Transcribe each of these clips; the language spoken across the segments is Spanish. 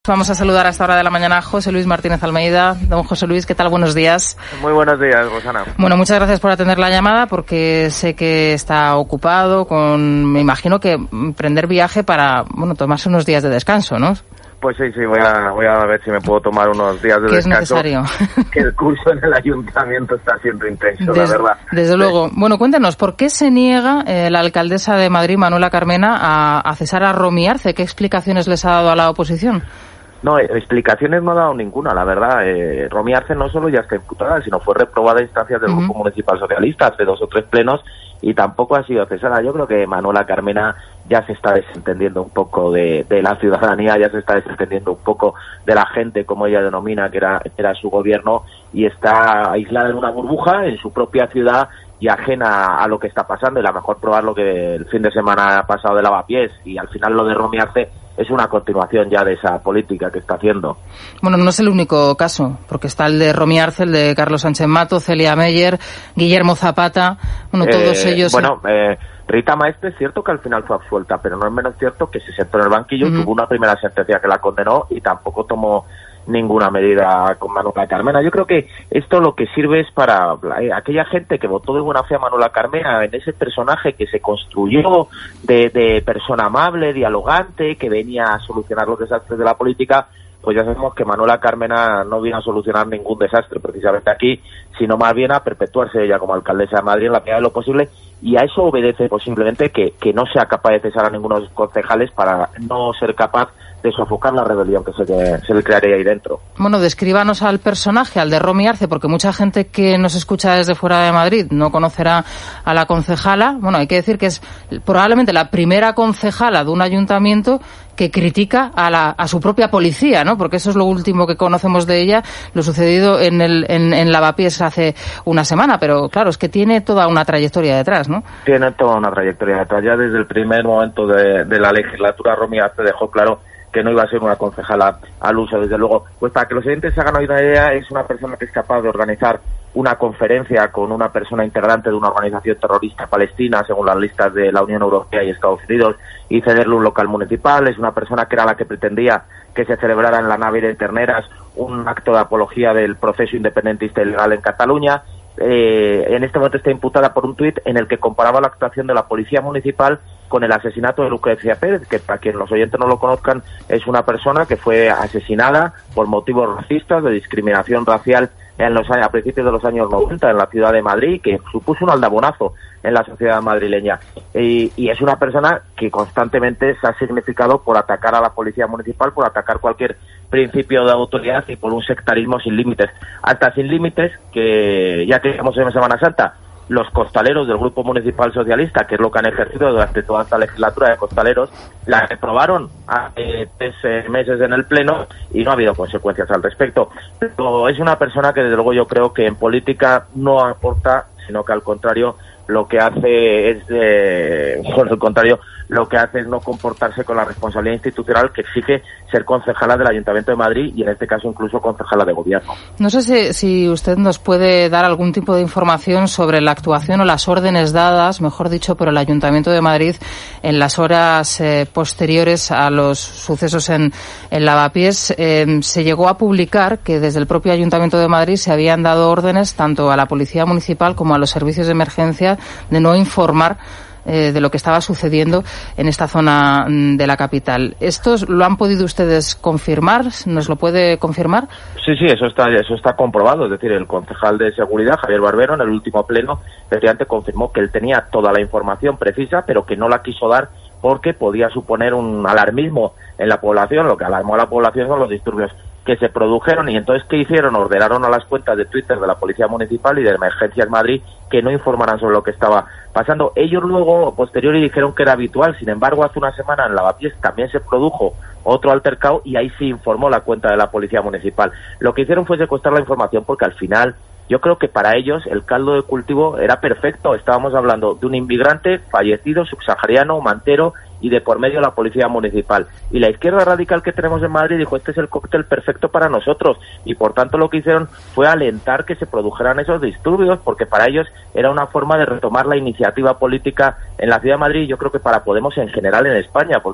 Vamos a saludar a esta hora de la mañana a José Luis Martínez Almeida. Don José Luis, ¿qué tal? Buenos días. Muy buenos días, Rosana. Bueno, muchas gracias por atender la llamada, porque sé que está ocupado me imagino que emprender viaje para, tomarse unos días de descanso, ¿no? Pues sí, voy a ver si me puedo tomar unos días de descanso. Es necesario. Que el curso en el ayuntamiento está siendo intenso, la verdad. Desde luego. Bueno, cuéntenos, ¿por qué se niega la alcaldesa de Madrid, Manuela Carmena, a cesar a Romi Arce? ¿Qué explicaciones les ha dado a la oposición? No, explicaciones no ha dado ninguna, la verdad. Romi Arce no solo ya está imputada, sino fue reprobada a instancias del Grupo Municipal Socialista hace 2 o 3 plenos y tampoco ha sido cesada. Yo creo que Manuela Carmena ya se está desentendiendo un poco de la ciudadanía, ya se está desentendiendo un poco de la gente, como ella denomina, que era su gobierno, y está aislada en una burbuja en su propia ciudad y ajena a lo que está pasando. Y la mejor prueba lo que el fin de semana pasado de Lavapiés, y al final lo de Romi Arce es una continuación ya de esa política que está haciendo. Bueno, no es el único caso, porque está el de Romi Arce, el de Carlos Sánchez Mato, Celia Meyer, Guillermo Zapata, todos ellos... Rita Maestre es cierto que al final fue absuelta, pero no es menos cierto que se sentó en el banquillo, tuvo una primera sentencia que la condenó y tampoco tomó ninguna medida con Manuela Carmena. Yo creo que esto lo que sirve es para aquella gente que votó de buena fe a Manuela Carmena, en ese personaje que se construyó de persona amable, dialogante, que venía a solucionar los desastres de la política. Pues ya sabemos que Manuela Carmena no viene a solucionar ningún desastre precisamente aquí, sino más bien a perpetuarse ella como alcaldesa de Madrid en la medida de lo posible, y a eso obedece posiblemente que no sea capaz de cesar a ninguno de los concejales para no ser capaz de sofocar la rebelión que se le crearía ahí dentro. Bueno, descríbanos al personaje, al de Romi Arce, porque mucha gente que nos escucha desde fuera de Madrid no conocerá a la concejala. Bueno, hay que decir que es probablemente la primera concejala de un ayuntamiento que critica a su propia policía, ¿no? Porque eso es lo último que conocemos de ella, lo sucedido en Lavapiés hace una semana, pero claro, es que tiene toda una trayectoria detrás, ¿no? Tiene toda una trayectoria detrás. Ya desde el primer momento de la legislatura, Romi Arce dejó claro que no iba a ser una concejala al uso, desde luego. Pues para que los oyentes se hagan una idea, es una persona que es capaz de organizar una conferencia con una persona integrante de una organización terrorista palestina, según las listas de la Unión Europea y Estados Unidos, y cederle un local municipal. Es una persona que era la que pretendía que se celebrara en la nave de Terneras un acto de apología del proceso independentista ilegal en Cataluña. En este momento está imputada por un tuit en el que comparaba la actuación de la policía municipal con el asesinato de Lucrecia Pérez, que para quien los oyentes no lo conozcan, es una persona que fue asesinada por motivos racistas, de discriminación racial a principios de los años 90 en la ciudad de Madrid, que supuso un aldabonazo en la sociedad madrileña. Y es una persona que constantemente se ha significado por atacar a la policía municipal, por atacar cualquier principio de autoridad y por un sectarismo sin límites. Hasta sin límites que, ya que estamos en Semana Santa, los costaleros del Grupo Municipal Socialista, que es lo que han ejercido durante toda esta legislatura de costaleros, la reprobaron hace 3 meses en el Pleno y no ha habido consecuencias al respecto. Pero es una persona que desde luego yo creo que en política no aporta, sino que al contrario lo que hace es no comportarse con la responsabilidad institucional que exige ser concejala del Ayuntamiento de Madrid y en este caso incluso concejala de gobierno. No sé si usted nos puede dar algún tipo de información sobre la actuación o las órdenes dadas, mejor dicho, por el Ayuntamiento de Madrid en las horas posteriores a los sucesos en Lavapiés. Se llegó a publicar que desde el propio Ayuntamiento de Madrid se habían dado órdenes tanto a la Policía Municipal como a los servicios de emergencia de no informar de lo que estaba sucediendo en esta zona de la capital. ¿Esto lo han podido ustedes confirmar? ¿Nos lo puede confirmar? Sí, eso está comprobado. Es decir, el concejal de Seguridad, Javier Barbero, en el último pleno, efectivamente confirmó que él tenía toda la información precisa, pero que no la quiso dar porque podía suponer un alarmismo en la población. Lo que alarmó a la población son los disturbios que se produjeron. Y entonces, ¿qué hicieron? Ordenaron a las cuentas de Twitter de la Policía Municipal y de Emergencias Madrid que no informaran sobre lo que estaba pasando. Ellos luego, a posteriori, dijeron que era habitual. Sin embargo, hace una semana en Lavapiés también se produjo otro altercado y ahí sí informó la cuenta de la Policía Municipal. Lo que hicieron fue secuestrar la información porque al final yo creo que para ellos el caldo de cultivo era perfecto. Estábamos hablando de un inmigrante fallecido, subsahariano, mantero, y de por medio la Policía Municipal. Y la izquierda radical que tenemos en Madrid dijo, este es el cóctel perfecto para nosotros. Y por tanto lo que hicieron fue alentar que se produjeran esos disturbios, porque para ellos era una forma de retomar la iniciativa política en la Ciudad de Madrid, y yo creo que para Podemos en general en España, porque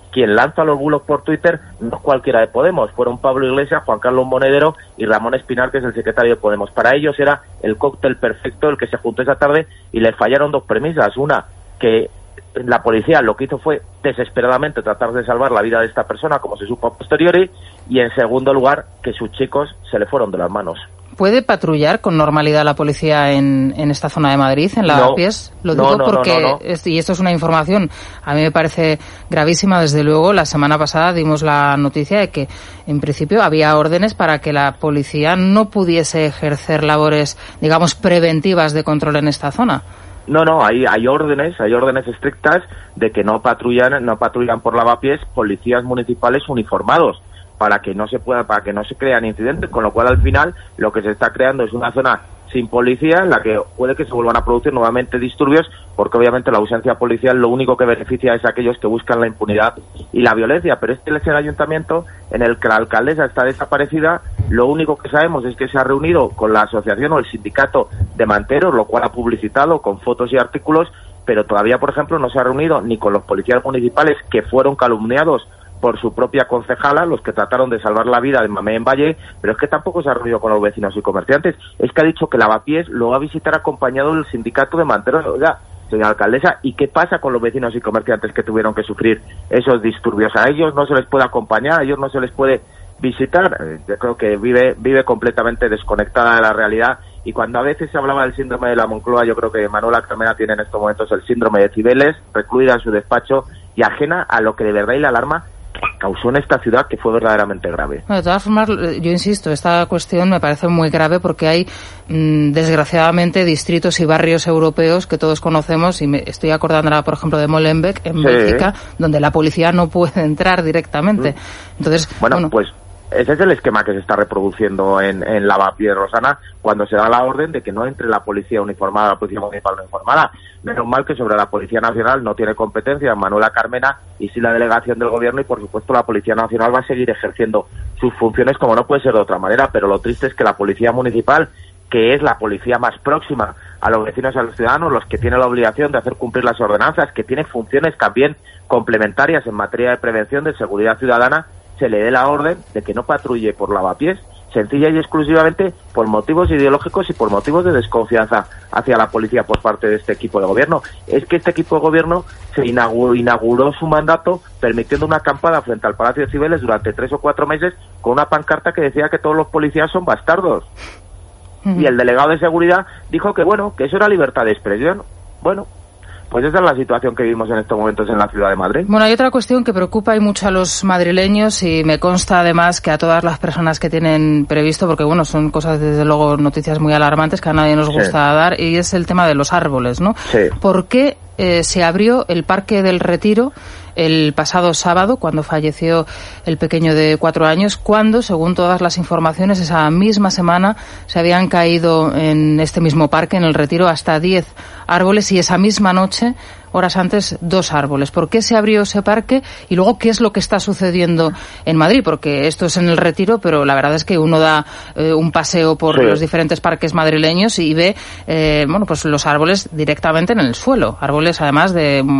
quien lanza los bulos por Twitter no es cualquiera de Podemos, fueron Pablo Iglesias, Juan Carlos Monedero y Ramón Espinar, que es el secretario de Podemos. Para ellos era el cóctel perfecto el que se juntó esa tarde y les fallaron dos premisas. Una, que la policía lo que hizo fue desesperadamente tratar de salvar la vida de esta persona, como se supo a posteriori, y en segundo lugar, que sus chicos se le fueron de las manos. ¿Puede patrullar con normalidad la policía en esta zona de Madrid, en Lavapiés? Lo digo porque, y esto es una información, a mí me parece gravísima, desde luego. La semana pasada dimos la noticia de que, en principio, había órdenes para que la policía no pudiese ejercer labores, digamos, preventivas de control en esta zona. No, hay órdenes estrictas de que no patrullan por Lavapiés policías municipales uniformados, para que no se crean incidentes, con lo cual al final lo que se está creando es una zona sin policía en la que puede que se vuelvan a producir nuevamente disturbios, porque obviamente la ausencia policial lo único que beneficia es a aquellos que buscan la impunidad y la violencia. Pero este es el ayuntamiento en el que la alcaldesa está desaparecida. Lo único que sabemos es que se ha reunido con la asociación o el sindicato de manteros, lo cual ha publicitado con fotos y artículos, pero todavía, por ejemplo, no se ha reunido ni con los policías municipales que fueron calumniados por su propia concejala, los que trataron de salvar la vida de Mamé en Valle, pero es que tampoco se ha reunido con los vecinos y comerciantes. Es que ha dicho que Lavapiés lo va a visitar acompañado del sindicato de manteros. Oiga, señora alcaldesa, ¿y qué pasa con los vecinos y comerciantes que tuvieron que sufrir esos disturbios? A ellos no se les puede acompañar, a ellos no se les puede visitar. Yo creo que vive completamente desconectada de la realidad, y cuando a veces se hablaba del síndrome de la Moncloa, yo creo que Manuela Carmena tiene en estos momentos el síndrome de Cibeles, recluida en su despacho y ajena a lo que de verdad y la alarma causó en esta ciudad, que fue verdaderamente grave. Bueno, de todas formas, yo insisto, esta cuestión me parece muy grave porque hay, desgraciadamente, distritos y barrios europeos que todos conocemos, y me estoy acordando ahora, por ejemplo, de Molenbeek, en Bélgica, donde la policía no puede entrar directamente. Entonces, bueno, pues ese es el esquema que se está reproduciendo en Lavapiés, Rosana, cuando se da la orden de que no entre la policía uniformada, la policía municipal no informada. Menos mal que sobre la Policía Nacional no tiene competencia Manuela Carmena y sí la delegación del gobierno, y por supuesto la Policía Nacional va a seguir ejerciendo sus funciones como no puede ser de otra manera, pero lo triste es que la Policía Municipal, que es la policía más próxima a los vecinos y a los ciudadanos, los que tienen la obligación de hacer cumplir las ordenanzas, que tiene funciones también complementarias en materia de prevención de seguridad ciudadana, se le dé la orden de que no patrulle por Lavapiés, sencilla y exclusivamente por motivos ideológicos y por motivos de desconfianza hacia la policía por parte de este equipo de gobierno. Es que este equipo de gobierno se inauguró su mandato permitiendo una acampada frente al Palacio de Cibeles durante 3 o 4 meses con una pancarta que decía que todos los policías son bastardos. Y el delegado de seguridad dijo que que eso era libertad de expresión. Bueno, pues esa es la situación que vivimos en estos momentos en la ciudad de Madrid. Bueno, hay otra cuestión que preocupa y mucho a los madrileños, y me consta además que a todas las personas que tienen previsto, porque son cosas, desde luego, noticias muy alarmantes que a nadie nos gusta dar, y es el tema de los árboles, ¿no? Sí. ¿Por qué se abrió el Parque del Retiro el pasado sábado, cuando falleció el pequeño de 4 años, cuando, según todas las informaciones, esa misma semana se habían caído en este mismo parque, en el Retiro, hasta 10 árboles, y esa misma noche, horas antes, 2 árboles? ¿Por qué se abrió ese parque? Y luego, ¿qué es lo que está sucediendo en Madrid? Porque esto es en el Retiro, pero la verdad es que uno da un paseo por los diferentes parques madrileños y ve pues los árboles directamente en el suelo. Árboles, además,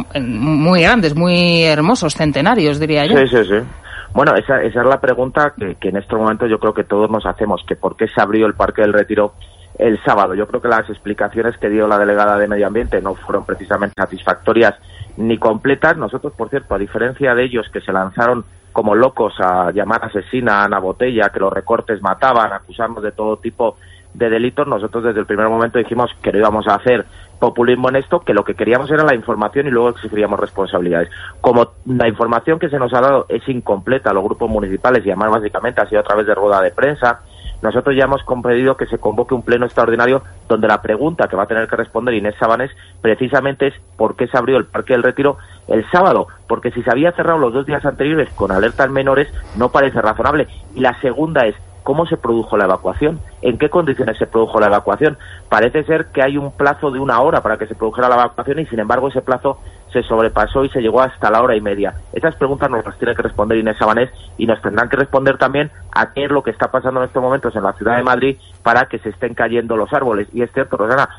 muy grandes, muy hermosos, centenarios, diría yo. Sí. Bueno, esa es la pregunta que en estos momentos yo creo que todos nos hacemos, que por qué se abrió el Parque del Retiro el sábado. Yo creo que las explicaciones que dio la delegada de Medio Ambiente no fueron precisamente satisfactorias ni completas. Nosotros, por cierto, a diferencia de ellos, que se lanzaron como locos a llamar asesina a Ana Botella, que los recortes mataban, acusarnos de todo tipo de delitos, nosotros desde el primer momento dijimos que no íbamos a hacer populismo en esto, que lo que queríamos era la información y luego exigiríamos responsabilidades. Como la información que se nos ha dado es incompleta a los grupos municipales, y además básicamente ha sido a través de rueda de prensa, nosotros ya hemos pedido que se convoque un pleno extraordinario donde la pregunta que va a tener que responder Inés Sabanés precisamente es por qué se abrió el Parque del Retiro el sábado, porque si se había cerrado los 2 días anteriores con alertas menores no parece razonable. Y la segunda es, ¿cómo se produjo la evacuación? ¿En qué condiciones se produjo la evacuación? Parece ser que hay un plazo de 1 hora para que se produjera la evacuación, y sin embargo ese plazo se sobrepasó y se llegó hasta la 1:30. Esas preguntas nos las tiene que responder Inés Sabanés y nos tendrán que responder también a qué es lo que está pasando en estos momentos en la ciudad de Madrid para que se estén cayendo los árboles. Y es cierto, Rosana,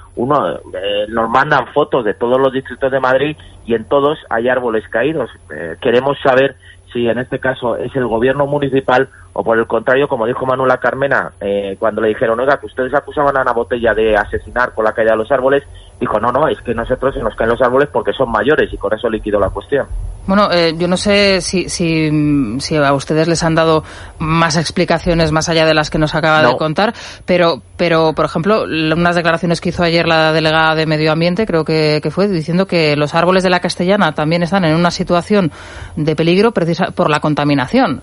nos mandan fotos de todos los distritos de Madrid y en todos hay árboles caídos. Queremos saber si en este caso es el gobierno municipal o por el contrario, como dijo Manuela Carmena, cuando le dijeron, oiga, que ustedes acusaban a Ana Botella de asesinar con la caída de los árboles, dijo, no, es que nosotros se nos caen los árboles porque son mayores y con eso liquidó la cuestión. Bueno, yo no sé si a ustedes les han dado más explicaciones más allá de las que nos acaba de contar, pero por ejemplo, unas declaraciones que hizo ayer la delegada de Medio Ambiente, creo que fue, diciendo que los árboles de la Castellana también están en una situación de peligro precisa por la contaminación.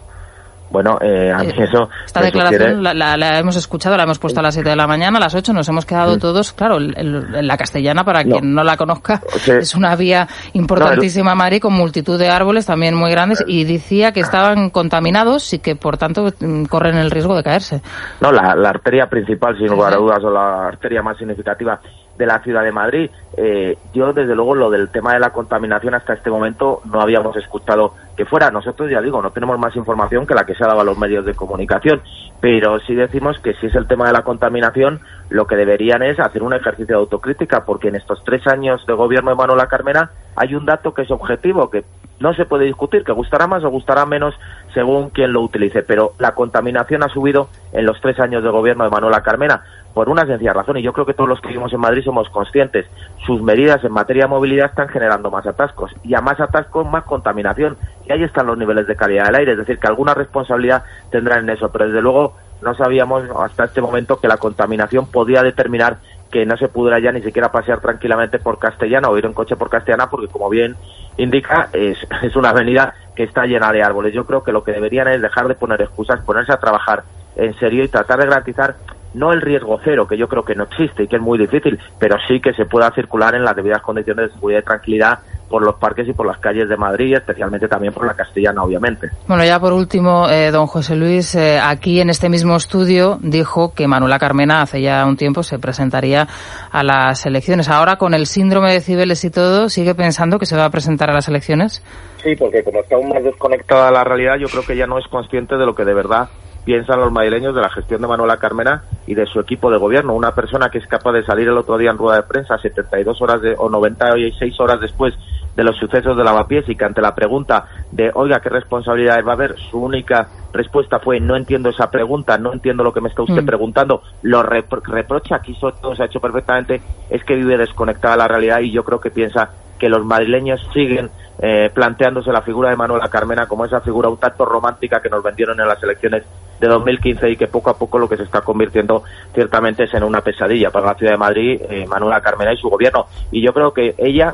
Bueno, a mí eso... Esta declaración la hemos escuchado, la hemos puesto a las 7 de la mañana, a las 8 nos hemos quedado todos, claro, en la Castellana, para quien no la conozca, es una vía importantísima, Madrid, con multitud de árboles también muy grandes, y decía que estaban contaminados y que, por tanto, corren el riesgo de caerse. No, la arteria principal, sin lugar a dudas, o la arteria más significativa de la ciudad de Madrid. Yo, desde luego, lo del tema de la contaminación hasta este momento no habíamos escuchado que fuera. Nosotros, ya digo, no tenemos más información que la que se ha dado a los medios de comunicación, pero sí decimos que si es el tema de la contaminación, lo que deberían es hacer un ejercicio de autocrítica, porque en estos 3 años de gobierno de Manuela Carmena hay un dato que es objetivo, que no se puede discutir, que gustará más o gustará menos según quien lo utilice, pero la contaminación ha subido en los 3 años de gobierno de Manuela Carmena, por una sencilla razón, y yo creo que todos los que vivimos en Madrid somos conscientes. Sus medidas en materia de movilidad están generando más atascos, y a más atascos, más contaminación, y ahí están los niveles de calidad del aire, es decir, que alguna responsabilidad tendrán en eso, pero desde luego no sabíamos hasta este momento que la contaminación podía determinar que no se pudiera ya ni siquiera pasear tranquilamente por Castellana o ir en coche por Castellana, porque, como bien indica, es una avenida que está llena de árboles. Yo creo que lo que deberían es dejar de poner excusas, ponerse a trabajar en serio y tratar de garantizar no el riesgo cero, que yo creo que no existe y que es muy difícil, pero sí que se pueda circular en las debidas condiciones de seguridad y tranquilidad por los parques y por las calles de Madrid, especialmente también por la Castellana, obviamente. Bueno, ya por último, don José Luis, aquí en este mismo estudio dijo que Manuela Carmena hace ya un tiempo se presentaría a las elecciones. Ahora, con el síndrome de Cibeles y todo, ¿sigue pensando que se va a presentar a las elecciones? Sí, porque como está aún más desconectada de la realidad, yo creo que ya no es consciente de lo que de verdad piensan los madrileños de la gestión de Manuela Carmena y de su equipo de gobierno. Una persona que es capaz de salir el otro día en rueda de prensa 72 horas o 96 horas después de los sucesos de Lavapiés, y que ante la pregunta de, oiga, ¿qué responsabilidades va a haber?, su única respuesta fue, no entiendo esa pregunta, no entiendo lo que me está usted preguntando, lo reprocha, aquí todo se ha hecho perfectamente, es que vive desconectada de la realidad, y yo creo que piensa que los madrileños siguen planteándose la figura de Manuela Carmena como esa figura un tanto romántica que nos vendieron en las elecciones de 2015 y que poco a poco lo que se está convirtiendo ciertamente es en una pesadilla para la ciudad de Madrid, Manuela Carmena y su gobierno. Y yo creo que ella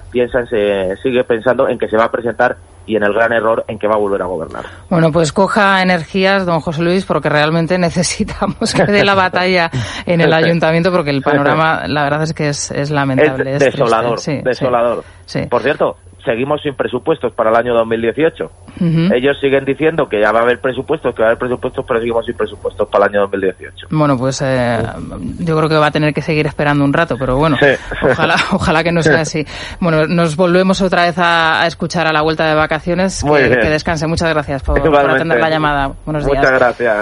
sigue pensando en que se va a presentar y en el gran error en que va a volver a gobernar. Bueno, pues coja energías, don José Luis, porque realmente necesitamos que dé la batalla en el ayuntamiento, porque el panorama, la verdad es que es lamentable. Es desolador, desolador. Sí. Por cierto, seguimos sin presupuestos para el año 2018. Ellos siguen diciendo que ya va a haber presupuestos, pero seguimos sin presupuestos para el año 2018. Bueno, pues yo creo que va a tener que seguir esperando un rato, pero bueno, ojalá que no sea así. Bueno, nos volvemos otra vez a escuchar a la vuelta de vacaciones. Que descanse. Muchas gracias por atender la llamada. Buenos días. Muchas gracias.